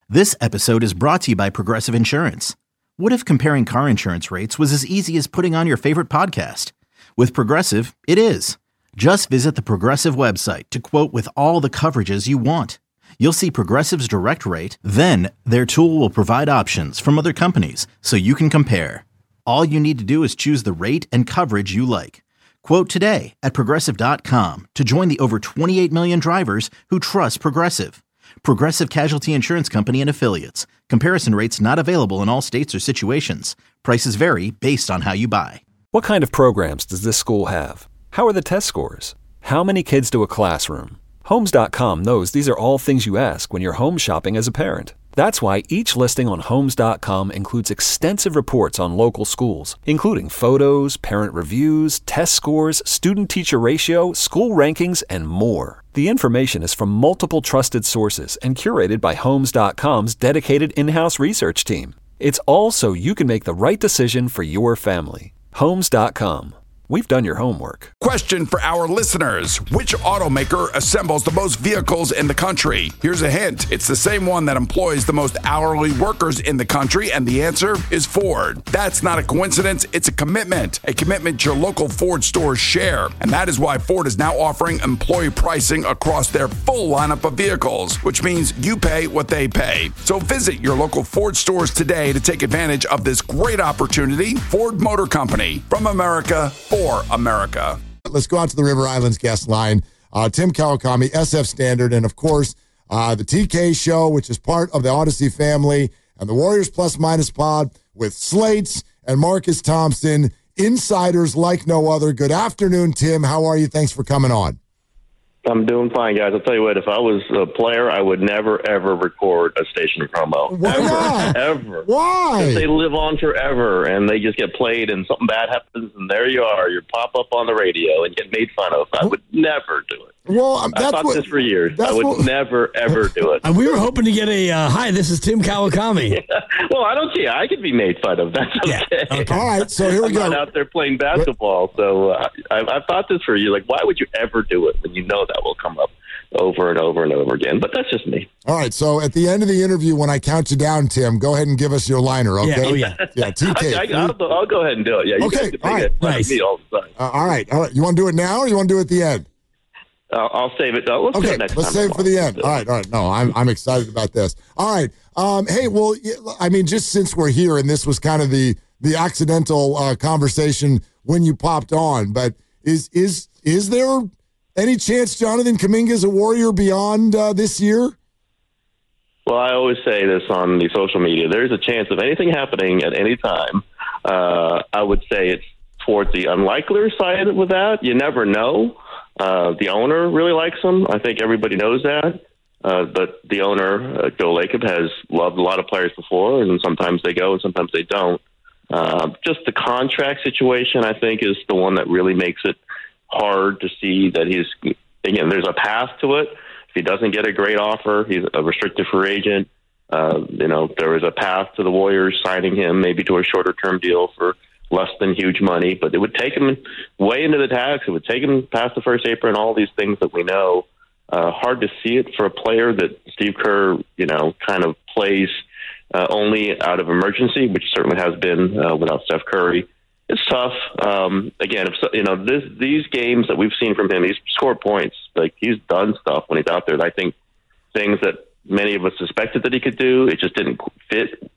This episode is brought to you by Progressive Insurance. What if comparing car insurance rates was as easy as putting on your favorite podcast? With Progressive, it is. Just visit the Progressive website to quote with all the coverages you want. You'll see Progressive's direct rate, then their tool will provide options from other companies so you can compare. All you need to do is choose the rate and coverage you like. Quote today at Progressive.com to join the over 28 million drivers who trust Progressive. Progressive Casualty Insurance Company and Affiliates. Comparison rates not available in all states or situations. Prices vary based on how you buy. What kind of programs does this school have? How are the test scores? How many kids do a classroom? Homes.com knows these are all things you ask when you're home shopping as a parent. That's why each listing on Homes.com includes extensive reports on local schools, including photos, parent reviews, test scores, student-teacher ratio, school rankings, and more. The information is from multiple trusted sources and curated by Homes.com's dedicated in-house research team. It's all so you can make the right decision for your family. Homes.com. We've done your homework. Question for our listeners. Which automaker assembles the most vehicles in the country? Here's a hint. It's the same one that employs the most hourly workers in the country, and the answer is Ford. That's not a coincidence. It's a commitment your local Ford stores share. And that is why Ford is now offering employee pricing across their full lineup of vehicles, which means you pay what they pay. So visit your local Ford stores today to take advantage of this great opportunity. Ford Motor Company, from America, for America. Let's go out to the River Islands guest line. Tim Kawakami, SF Standard, and of course, the TK Show, which is part of the Odyssey family, and the Warriors Plus Minus Pod with Slates and Marcus Thompson, insiders like no other. Good afternoon, Tim. How are you? Thanks for coming on. I'm doing fine, guys. I'll tell you what, if I was a player, I would never, ever record a station promo. Why not? Ever. Why? Because they live on forever, and they just get played, and something bad happens, and there you are. You pop up on the radio and get made fun of. I would never do it. Well, I thought this for years. I would never, ever do it. And we were hoping to get a, hi, this is Tim Kawakami. Well, I don't see. I could be made fun of. That's okay. Yeah. Okay. All right, so here we go. I'm not out there playing basketball, so I've thought this for you. Like, why would you ever do it when you know that will come up over and over and over again? But that's just me. All right, so at the end of the interview, when I count you down, Tim, go ahead and give us your liner, okay? Yeah, oh, yeah. Yeah, TK. I'll go ahead and do it. Yeah, you Okay, guys all right. Nice. Me all the time. All right. You want to do it now or you want to do it at the end? I'll save it. Let's do it next time. Let's save it for the end. All right. No, I'm excited about this. All right. Hey, well, I mean, just since we're here, and this was kind of the accidental conversation when you popped on, but is there any chance Jonathan Kuminga is a Warrior beyond this year? Well, I always say this on the social media. There's a chance of anything happening at any time. I would say it's towards the unlikelier side with that. You never know. The owner really likes him. I think everybody knows that. But the owner, Joe Lacob, has loved a lot of players before, and sometimes they go and sometimes they don't. Just the contract situation, I think, is the one that really makes it hard to see that again, there's a path to it. If he doesn't get a great offer, he's a restricted free agent. There is a path to the Warriors signing him maybe to a shorter-term deal for less than huge money, but it would take him way into the tax. It would take him past the first apron, all these things that we know. Hard to see it for a player that Steve Kerr, kind of plays only out of emergency, which certainly has been without Steph Curry. It's tough. Again, these games that we've seen from him, he's scored points. Like, he's done stuff when he's out there. I think things that many of us suspected that he could do, it just didn't fit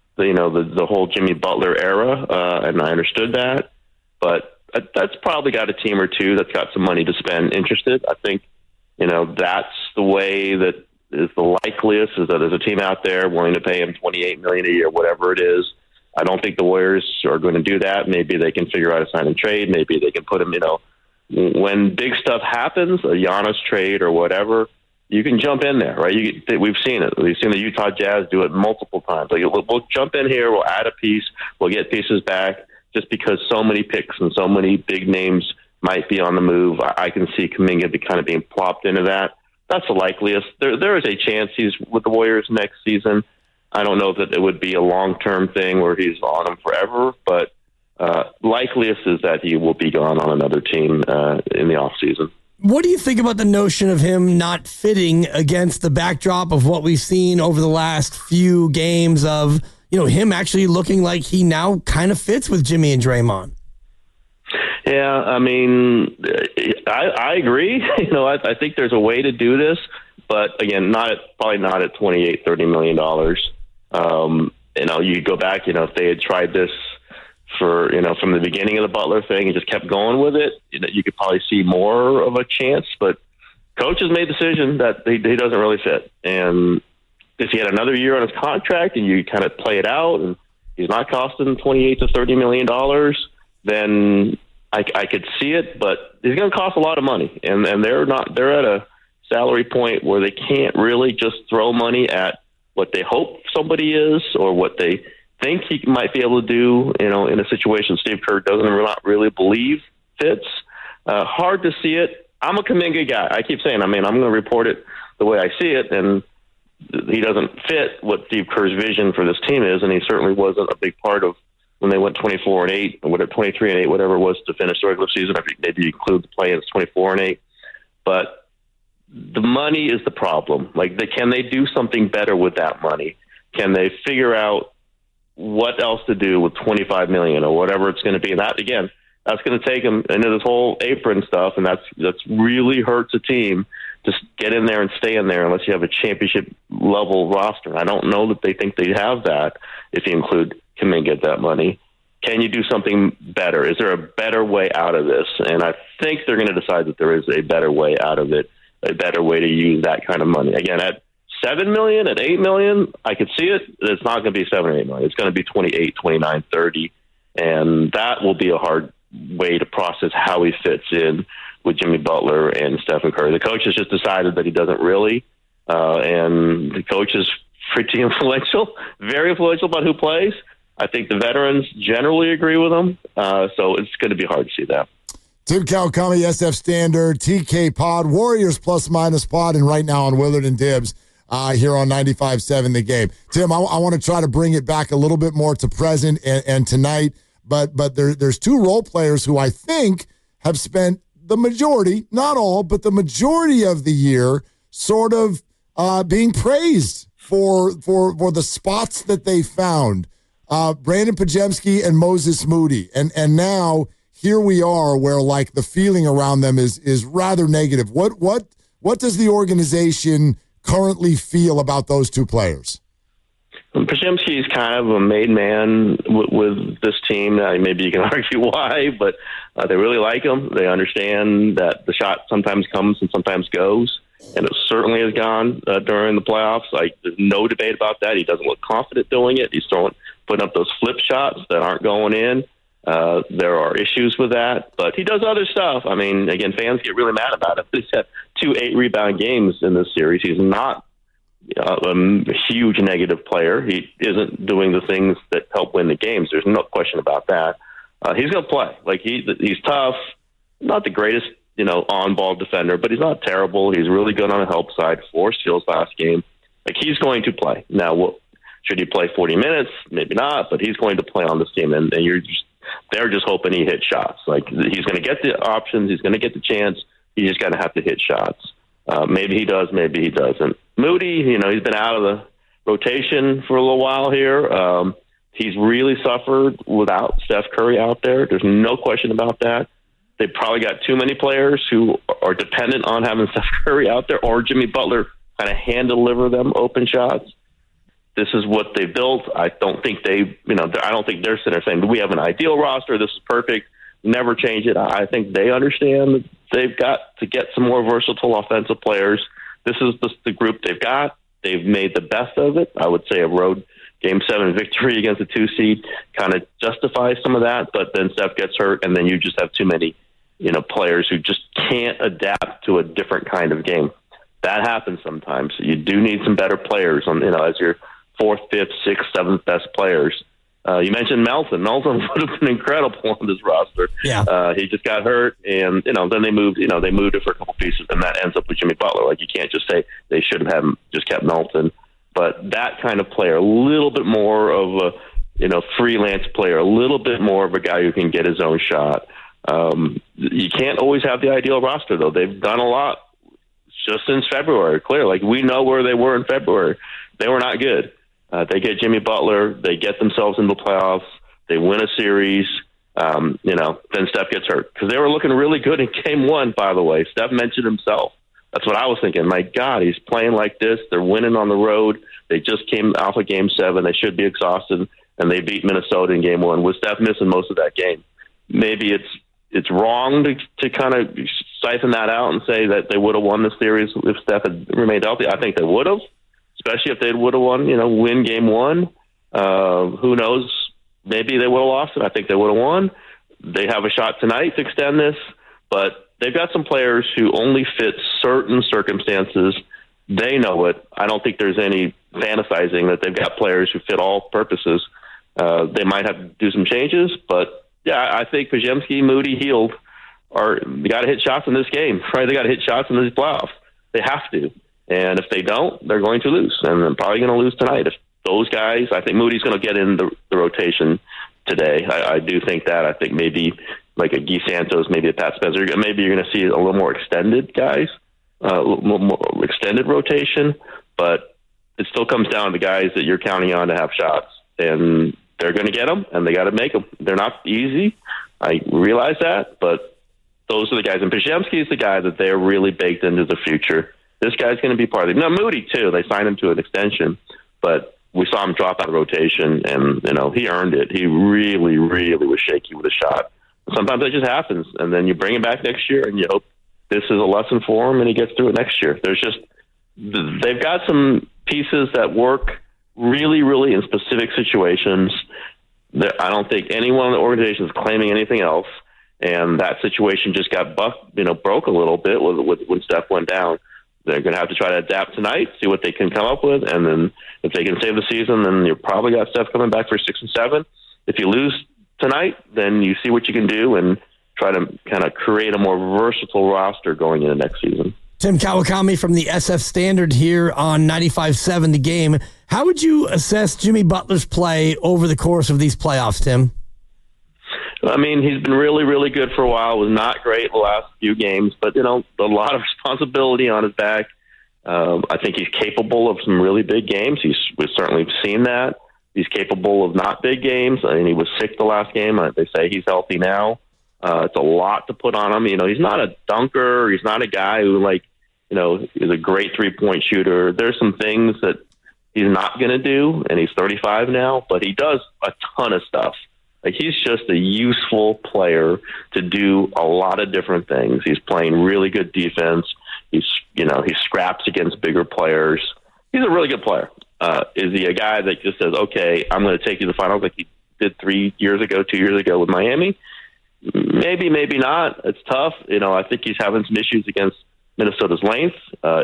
the whole Jimmy Butler era, and I understood that. But that's probably got a team or two that's got some money to spend interested. I think, that's the way that is the likeliest, is that there's a team out there willing to pay him $28 million a year, whatever it is. I don't think the Warriors are going to do that. Maybe they can figure out a sign and trade. Maybe they can put him, when big stuff happens, a Giannis trade or whatever, you can jump in there, right? We've seen it. We've seen the Utah Jazz do it multiple times. Like, we'll jump in here, we'll add a piece, we'll get pieces back, just because so many picks and so many big names might be on the move. I can see Kuminga being plopped into that. That's the likeliest. There is a chance he's with the Warriors next season. I don't know that it would be a long-term thing where he's on them forever, but likeliest is that he will be gone on another team in the offseason. What do you think about the notion of him not fitting against the backdrop of what we've seen over the last few games of, him actually looking like he now kind of fits with Jimmy and Draymond? Yeah, I mean, I agree. I think there's a way to do this, but again, probably not at $28-30 million. You go back, if they had tried this for, from the beginning of the Butler thing and just kept going with it, you could probably see more of a chance. But coach has made the decision that he doesn't really fit. And if he had another year on his contract and you kind of play it out and he's not costing $28-30 million, then I could see it, but he's going to cost a lot of money. And they're at a salary point where they can't really just throw money at what they hope somebody is or what they think he might be able to do, in a situation Steve Kerr doesn't not really believe fits. Hard to see it. I'm a Kuminga guy. I keep saying, I'm going to report it the way I see it, and he doesn't fit what Steve Kerr's vision for this team is, and he certainly wasn't a big part of when they went 24-8 or 23-8, whatever it was to finish the regular season. I think maybe you include the play-ins 24-8. But the money is the problem. Can they do something better with that money? Can they figure out what else to do with $25 million or whatever it's going to be? And that, again, that's going to take them into this whole apron stuff, and that's really hurts a team. Just get in there and stay in there unless you have a championship level roster. I don't know that they think they have that if you include Kuminga at that money. Can you do something better? Is there a better way out of this? And I think they're going to decide that there is a better way out of it, a better way to use that kind of money. Again, at $7 million, at $8 million, I could see it. It's not going to be $7 or $8 million. It's going to be 28, 29, 30. And that will be a hard way to process how he fits in with Jimmy Butler and Stephen Curry. The coach has just decided that he doesn't really, and the coach is pretty influential, very influential about who plays. I think the veterans generally agree with him, so it's going to be hard to see that. Tim Kawakami, SF Standard, TK Pod, Warriors Plus Minus Pod, and right now on Willard and Dibs here on 95.7 The Game. Tim, I want to try to bring it back a little bit more to present and tonight, but there's two role players who I think have spent the majority, not all, but the majority of the year sort of being praised for the spots that they found. Brandon Podziemski and Moses Moody. And now here we are where the feeling around them is rather negative. What does the organization currently feel about those two players? Podziemski is kind of a made man with this team. Maybe you can argue why, but they really like him. They understand that the shot sometimes comes and sometimes goes, and it certainly has gone during the playoffs. There's no debate about that. He doesn't look confident doing it. He's putting up those flip shots that aren't going in. There are issues with that, but he does other stuff. Again, fans get really mad about it. He's had 2 8-rebound games in this series. He's not a huge negative player. He isn't doing the things that help win the games. There's no question about that. He's going to play. He's tough, not the greatest, on-ball defender, but he's not terrible. He's really good on the help side. 4 steals last game. He's going to play. Now, should he play 40 minutes? Maybe not, but he's going to play on this team, and they're just hoping he hits shots. He's going to get the options. He's going to get the chance. He's just going to have to hit shots. Maybe he does, maybe he doesn't. Moody, he's been out of the rotation for a little while here. He's really suffered without Steph Curry out there. There's no question about that. They probably got too many players who are dependent on having Steph Curry out there or Jimmy Butler kind of hand-deliver them open shots. This is what they built. I don't think I don't think they're sitting there saying, we have an ideal roster, this is perfect, never change it. I think they understand that they've got to get some more versatile offensive players. This is the group they've got. They've made the best of it. I would say a road Game 7 victory against the 2 seed kind of justifies some of that, but then Steph gets hurt, and then you just have too many players who just can't adapt to a different kind of game. That happens sometimes. You do need some better players as your 4th, 5th, 6th, 7th best players. You mentioned Melton. Melton would have been incredible on this roster. Yeah. He just got hurt, and then they moved. They moved it for a couple pieces, and that ends up with Jimmy Butler. You can't just say they should have just kept Melton, but that kind of player, a little bit more of a freelance player, a little bit more of a guy who can get his own shot. You can't always have the ideal roster, though. They've done a lot just since February, clear. Like, we know where they were in February. They were not good. They get Jimmy Butler. They get themselves into the playoffs. They win a series. Then Steph gets hurt. Because they were looking really good in Game 1, by the way. Steph mentioned himself. That's what I was thinking. My God, he's playing like this. They're winning on the road. They just came off of Game 7. They should be exhausted. And they beat Minnesota in Game 1 with Steph missing most of that game. Maybe it's wrong to kind of siphon that out and say that they would have won the series if Steph had remained healthy. I think they would have, especially if they would have won, win Game 1. Who knows? Maybe they would have lost it. I think they would have won. They have a shot tonight to extend this, but they've got some players who only fit certain circumstances. They know it. I don't think there's any fantasizing that they've got players who fit all purposes. They might have to do some changes, but yeah, I think Podziemski, Moody, Hield they got to hit shots in this game, right? They got to hit shots in these playoffs. They have to. And if they don't, they're going to lose. And they're probably going to lose tonight. If those guys, I think Moody's going to get in the rotation today. I do think that. I think maybe like a Guy Santos, maybe a Pat Spencer. Maybe you're going to see a little more extended guys, a little more extended rotation. But it still comes down to the guys that you're counting on to have shots. And they're going to get them, and they got to make them. They're not easy. I realize that, but those are the guys. And Podziemski is the guy that they're really baked into the future. This guy's going to be part of it. Now, Moody, too. They signed him to an extension, but we saw him drop out of rotation, and, he earned it. He really, really was shaky with a shot. Sometimes that just happens, and then you bring him back next year, and you hope this is a lesson for him, and he gets through it next year. They've got some pieces that work really, really in specific situations. I don't think anyone in the organization is claiming anything else, and that situation just got broke a little bit when Steph went down. They're going to have to try to adapt tonight, see what they can come up with, and then if they can save the season, then you've probably got Steph coming back for 6 and 7. If you lose tonight, then you see what you can do and try to kind of create a more versatile roster going into next season. Tim Kawakami from the SF Standard here on 95.7 The Game. How would you assess Jimmy Butler's play over the course of these playoffs, Tim? I mean, he's been really, really good for a while. Was not great the last few games, but, a lot of responsibility on his back. I think he's capable of some really big games. We've certainly seen that. He's capable of not big games. I mean, he was sick the last game. They say he's healthy now. It's a lot to put on him. He's not a dunker. He's not a guy who, is a great three-point shooter. There's some things that he's not going to do, and he's 35 now, but he does a ton of stuff. He's just a useful player to do a lot of different things. He's playing really good defense. He scraps against bigger players. He's a really good player. Is he a guy that just says, okay, I'm going to take you to the finals like he did 2 years ago with Miami? Maybe, maybe not. It's tough. I think he's having some issues against Minnesota's length.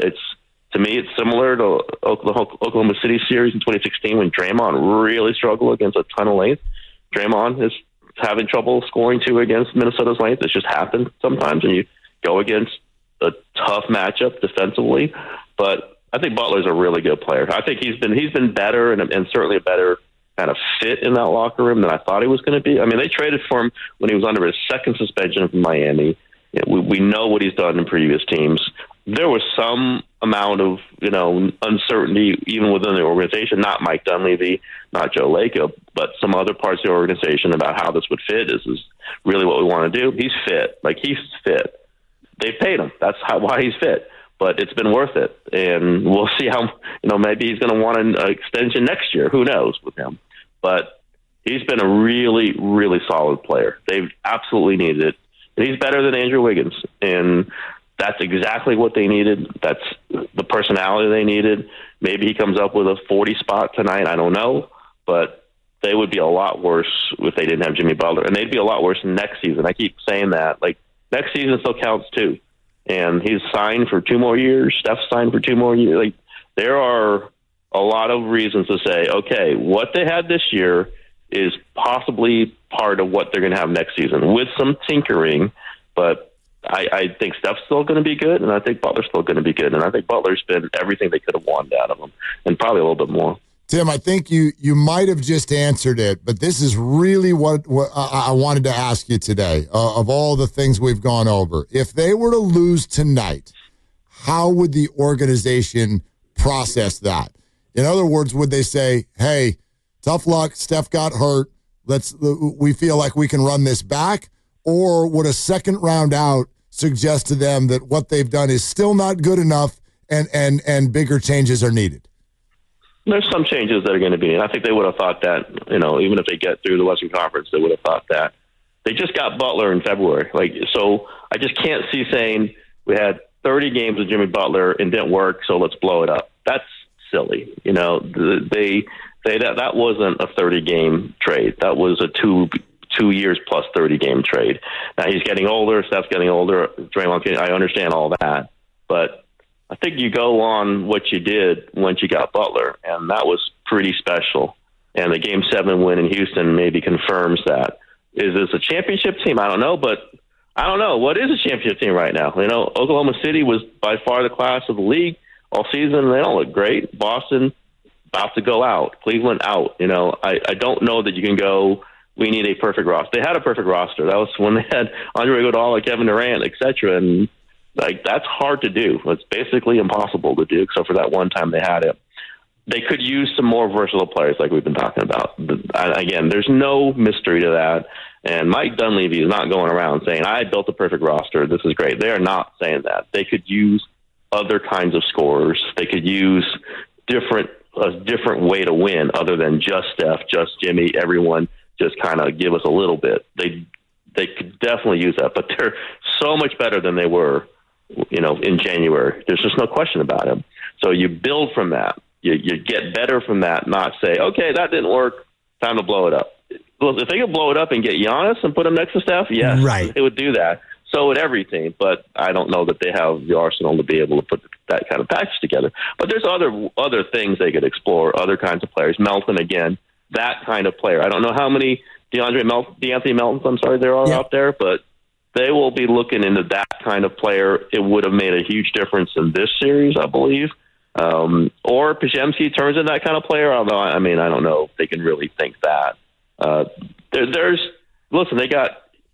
To me, it's similar to Oklahoma City series in 2016 when Draymond really struggled against a ton of length. Draymond is having trouble scoring too against Minnesota's length. It's just happened sometimes when you go against a tough matchup defensively. But I think Butler's a really good player. I think he's been better and certainly a better kind of fit in that locker room than I thought he was going to be. I mean, they traded for him when he was under his second suspension from Miami. We know what he's done in previous teams. There was some amount of, uncertainty even within the organization, not Mike Dunleavy, not Joe Lacob, but some other parts of the organization about how this would fit. This is really what we want to do. He's fit. He's fit. They've paid him. That's why he's fit. But it's been worth it. And we'll see how, maybe he's going to want an extension next year. Who knows with him? But he's been a really, really solid player. They've absolutely needed it. And he's better than Andrew Wiggins. And that's exactly what they needed. That's the personality they needed. Maybe he comes up with a 40 spot tonight. I don't know. But they would be a lot worse if they didn't have Jimmy Butler. And they'd be a lot worse next season. I keep saying that. Next season still counts too. And he's signed for 2 more years. Steph's signed for 2 more years. There are a lot of reasons to say, okay, what they had this year is possibly part of what they're going to have next season with some tinkering. But I think Steph's still going to be good, and I think Butler's still going to be good. And I think Butler's been everything they could have wanted out of him, and probably a little bit more. Tim, I think you might have just answered it, but this is really what I wanted to ask you today. Of all the things we've gone over, if they were to lose tonight, how would the organization process that? In other words, would they say, "Hey, tough luck, Steph got hurt. We feel like we can run this back," or would a second round out suggest to them that what they've done is still not good enough and bigger changes are needed? There's some changes that are going to be. And I think they would have thought that, even if they get through the Western Conference, they would have thought that. They just got Butler in February. So I just can't see saying we had 30 games with Jimmy Butler and didn't work, so let's blow it up. That's silly. That wasn't a 30-game trade. That was a 2 years plus 30-game trade. Now he's getting older. Steph's getting older. Draymond, I understand all that, but I think you go on what you did once you got Butler, and that was pretty special. And the Game 7 win in Houston maybe confirms that. Is this a championship team? I don't know, but I don't know. What is a championship team right now? Oklahoma City was by far the class of the league all season. They don't look great. Boston about to go out. Cleveland out. I don't know that you can go, we need a perfect roster. They had a perfect roster. That was when they had Andre Iguodala, Kevin Durant, etc., and that's hard to do. It's basically impossible to do, except for that one time they had it. They could use some more versatile players like we've been talking about. Again, there's no mystery to that. And Mike Dunleavy is not going around saying, I built a perfect roster. This is great. They are not saying that. They could use other kinds of scorers. They could use a different way to win other than just Steph, just Jimmy, everyone just kind of give us a little bit. They could definitely use that, but they're so much better than they were in January. There's just no question about it. So you build from that. You get better from that, not say, okay, that didn't work, time to blow it up. Well, if they could blow it up and get Giannis and put him next to Steph, yes, right, they would do that. So would every team, but I don't know that they have the arsenal to be able to put that kind of package together. But there's other things they could explore, other kinds of players. Melton, again, that kind of player. I don't know how many D'Anthony Meltons, there are out there, but they will be looking into that kind of player. It would have made a huge difference in this series, I believe. Or Podziemski turns into that kind of player, although, I don't know if they can really think that. They got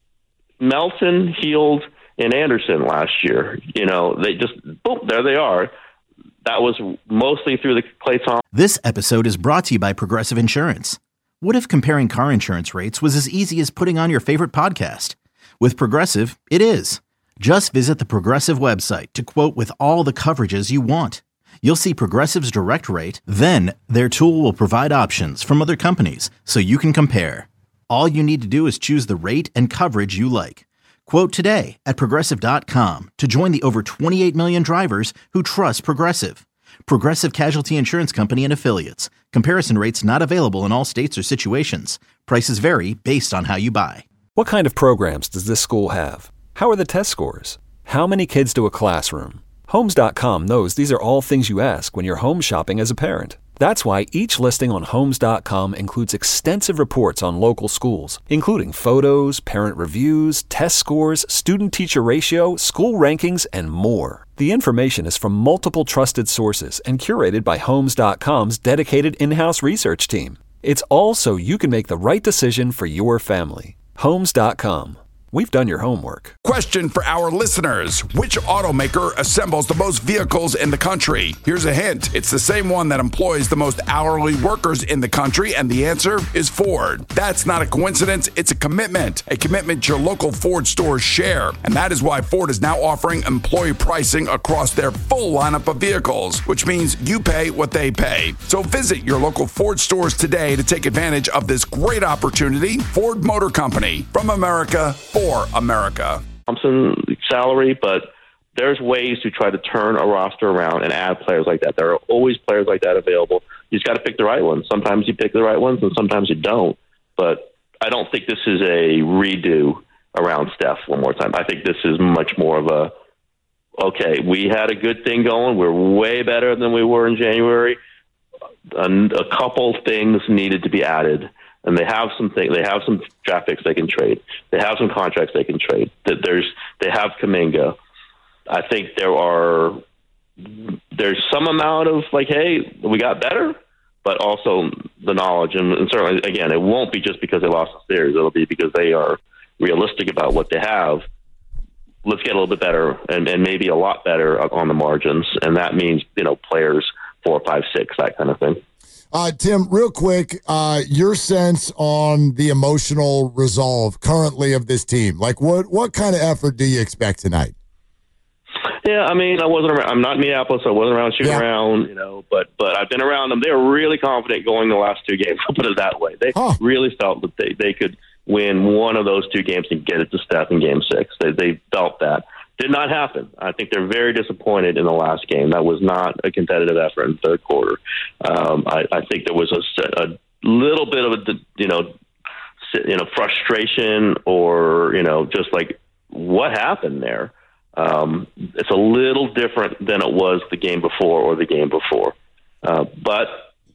Melton, Hield, and Anderson last year. They just, boom, there they are. That was mostly through the Klay Thompson. This episode is brought to you by Progressive Insurance. What if comparing car insurance rates was as easy as putting on your favorite podcast? With Progressive, it is. Just visit the Progressive website to quote with all the coverages you want. You'll see Progressive's direct rate, then their tool will provide options from other companies so you can compare. All you need to do is choose the rate and coverage you like. Quote today at Progressive.com to join the over 28 million drivers who trust Progressive. Progressive Casualty Insurance Company and Affiliates. Comparison rates not available in all states or situations. Prices vary based on how you buy. What kind of programs does this school have? How are the test scores? How many kids do a classroom? Homes.com knows these are all things you ask when you're home shopping as a parent. That's why each listing on Homes.com includes extensive reports on local schools, including photos, parent reviews, test scores, student-teacher ratio, school rankings, and more. The information is from multiple trusted sources and curated by Homes.com's dedicated in-house research team. It's all so you can make the right decision for your family. Homes.com. We've done your homework. Question for our listeners. Which automaker assembles the most vehicles in the country? Here's a hint. It's the same one that employs the most hourly workers in the country, and the answer is Ford. That's not a coincidence. It's a commitment your local Ford stores share. And that is why Ford is now offering employee pricing across their full lineup of vehicles, which means you pay what they pay. So visit your local Ford stores today to take advantage of this great opportunity. Ford Motor Company, from America, for America. Thompson salary, but there's ways to try to turn a roster around and add players like that. There are always players like that available. You just got to pick the right ones. Sometimes you pick the right ones and sometimes you don't. But I don't think this is a redo around Steph one more time. I think this is much more of okay, we had a good thing going. We're way better than we were in January. A couple things needed to be added. And they have some things. They have some draft picks they can trade. They have some contracts they can trade. They have Kuminga. I think there's some amount of hey, we got better, but also the knowledge. And certainly, again, it won't be just because they lost the series. It'll be because they are realistic about what they have. Let's get a little bit better and maybe a lot better on the margins. And that means, players 4, 5, 6, that kind of thing. Tim, real quick, your sense on the emotional resolve currently of this team. Like, what kind of effort do you expect tonight? Yeah, I mean, I'm not in Minneapolis, so I wasn't around shooting around, but I've been around them. They were really confident going the last 2 games. I'll put it that way. They really felt that they could win one of those 2 games and get it to Steph in Game 6. They felt that. Did not happen. I think they're very disappointed in the last game. That was not a competitive effort in the third quarter. I think there was a little bit of frustration or just like what happened there. It's a little different than it was the game before or the game before. But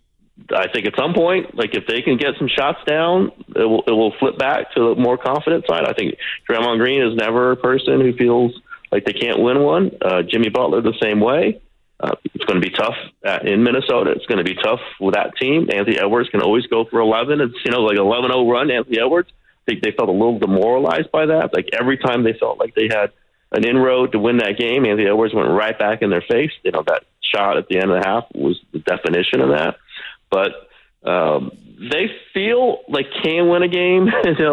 I think at some point, like if they can get some shots down, it will flip back to the more confident side. I think Draymond Green is never a person who feels like they can't win one. Jimmy Butler the same way. It's going to be tough in Minnesota. It's going to be tough with that team. Anthony Edwards can always go for 11. It's like 11-0 run. Anthony Edwards. I think they felt a little demoralized by that. Like every time they felt like they had an inroad to win that game, Anthony Edwards went right back in their face. That shot at the end of the half was the definition of that. But they feel like can win a game,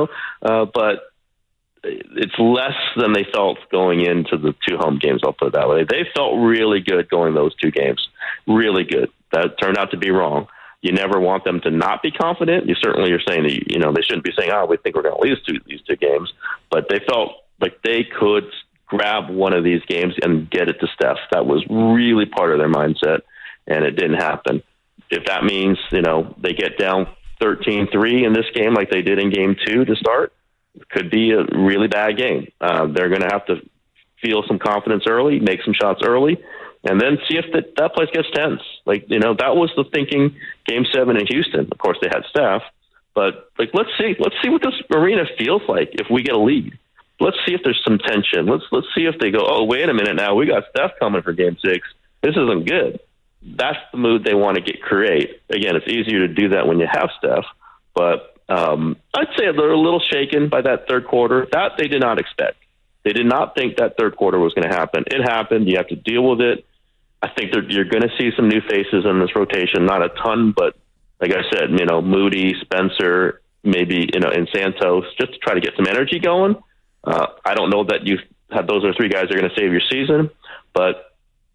but it's less than they felt going into the 2 home games. I'll put it that way. They felt really good going those 2 games, really good. That turned out to be wrong. You never want them to not be confident. You certainly are saying that they shouldn't be saying, we think we're going to lose these 2 games, but they felt like they could grab one of these games and get it to Steph. That was really part of their mindset, and it didn't happen. If that means, they get down 13-3 in this game like they did in Game 2 to start, it could be a really bad game. They're going to have to feel some confidence early, make some shots early, and then see if that place gets tense. That was the thinking Game 7 in Houston. Of course, they had Steph, but let's see what this arena feels like if we get a lead. Let's see if there's some tension. Let's see if they go, oh, wait a minute now, we got Steph coming for Game 6. This isn't good. That's the mood they want to create. Again, it's easier to do that when you have Steph, but I'd say they're a little shaken by that third quarter. That they did not expect. They did not think that third quarter was going to happen. It happened. You have to deal with it. I think you're going to see some new faces in this rotation. Not a ton, but like I said, Moody, Spencer, maybe and Santos, just to try to get some energy going. I don't know that you have those are 3 guys that are going to save your season, but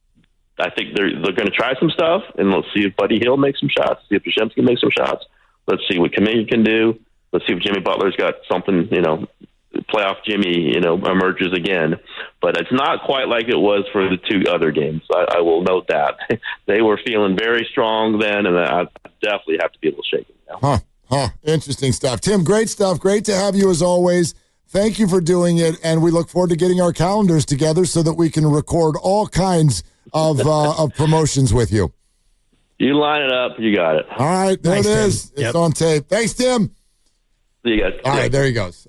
I think they're going to try some stuff, and let's see if Buddy Hield makes some shots, see if Podziemski can make some shots. Let's see what Kuminga can do. Let's see if Jimmy Butler's got something, playoff Jimmy, emerges again. But it's not quite like it was for the 2 other games. I will note that. They were feeling very strong then, and I definitely have to be a little shaken now. Interesting stuff. Tim, great stuff. Great to have you as always. Thank you for doing it, and we look forward to getting our calendars together so that we can record all kinds of promotions with you. You line it up, you got it. All right, there it is. It's on tape. Thanks, Tim. See you guys. All right, there he goes.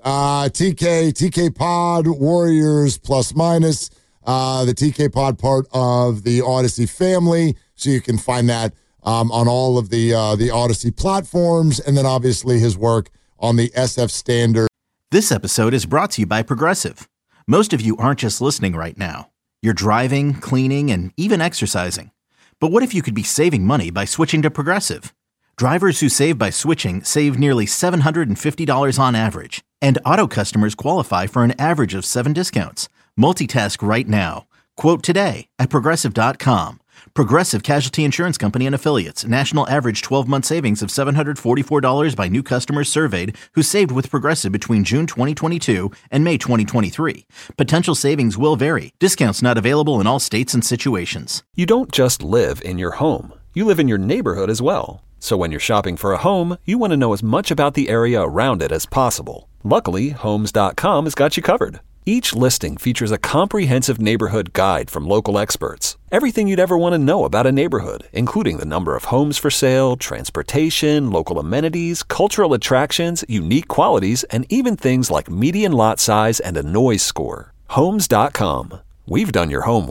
TK Pod, Warriors plus minus. The TK Pod part of the Odyssey family, so you can find that on all of the Odyssey platforms, and then obviously his work on the SF Standard. This episode is brought to you by Progressive. Most of you aren't just listening right now. You're driving, cleaning, and even exercising. But what if you could be saving money by switching to Progressive? Drivers who save by switching save nearly $750 on average. And auto customers qualify for an average of 7 discounts. Multitask right now. Quote today at Progressive.com. Progressive Casualty Insurance Company and Affiliates. National average 12-month savings of $744 by new customers surveyed who saved with Progressive between June 2022 and May 2023. Potential savings will vary. Discounts not available in all states and situations. You don't just live in your home. You live in your neighborhood as well. So when you're shopping for a home, you want to know as much about the area around it as possible. Luckily, Homes.com has got you covered. Each listing features a comprehensive neighborhood guide from local experts. Everything you'd ever want to know about a neighborhood, including the number of homes for sale, transportation, local amenities, cultural attractions, unique qualities, and even things like median lot size and a noise score. Homes.com. We've done your homework.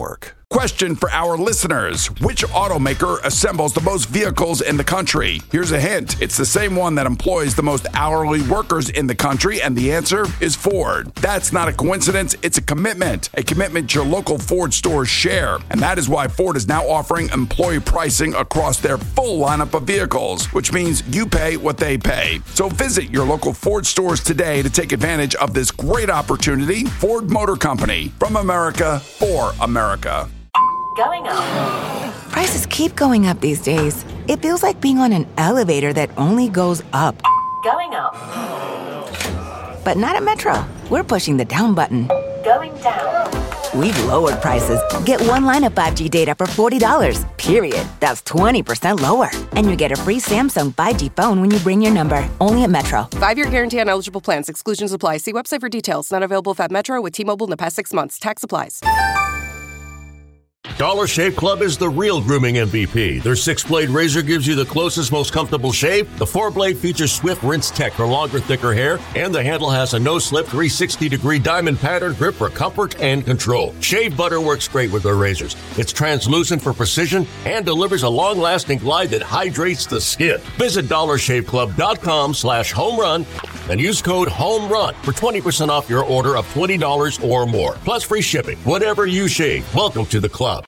Question for our listeners. Which automaker assembles the most vehicles in the country? Here's a hint. It's the same one that employs the most hourly workers in the country, and the answer is Ford. That's not a coincidence. It's a commitment your local Ford stores share. And that is why Ford is now offering employee pricing across their full lineup of vehicles, which means you pay what they pay. So visit your local Ford stores today to take advantage of this great opportunity. Ford Motor Company, from America for America. Going up. Prices keep going up these days. It feels like being on an elevator that only goes up. Going up. But not at Metro. We're pushing the down button. Going down. We've lowered prices. Get one line of 5G data for $40, period. That's 20% lower. And you get a free Samsung 5G phone when you bring your number. Only at Metro. 5-year guarantee on eligible plans. Exclusions apply. See website for details. Not available at Metro with T-Mobile in the past 6 months. Tax applies. Dollar Shave Club is the real grooming MVP. Their 6-blade razor gives you the closest, most comfortable shave. The 4-blade features Swift Rinse Tech for longer, thicker hair. And the handle has a no-slip 360-degree diamond pattern grip for comfort and control. Shave butter works great with their razors. It's translucent for precision and delivers a long-lasting glide that hydrates the skin. Visit DollarShaveClub.com/homerun and use code HOMERUN for 20% off your order of $20 or more. Plus free shipping. Whatever you shave, welcome to the club.